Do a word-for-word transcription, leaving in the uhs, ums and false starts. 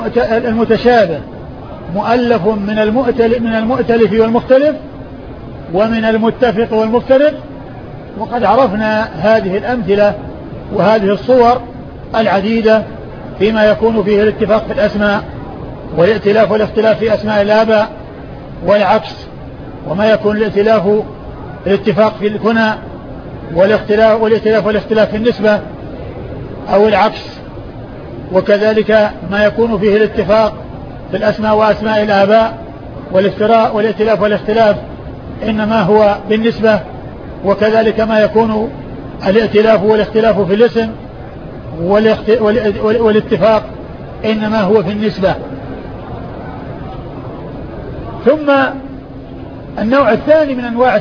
المتشابه مؤلف من المؤتلف من المؤتلف والمختلف ومن المتفق والمفترق. وقد عرفنا هذه الأمثلة وهذه الصور العديدة فيما يكون فيه الاتفاق في الأسماء والائتلاف والاختلاف في أسماء الآباء والعكس، وما يكون الائتلاف الاتفاق في الكنى والاختلاف والائتلاف والاختلاف في النسبة أو العكس، وكذلك ما يكون فيه الاتفاق في الأسماء وأسماء الآباء والافتراء والائتلاف والاختلاف إنما هو بالنسبة، وكذلك ما يكون الائتلاف والاختلاف في الاسم والاتفاق إنما هو في النسبة. ثم النوع الثاني من أنواع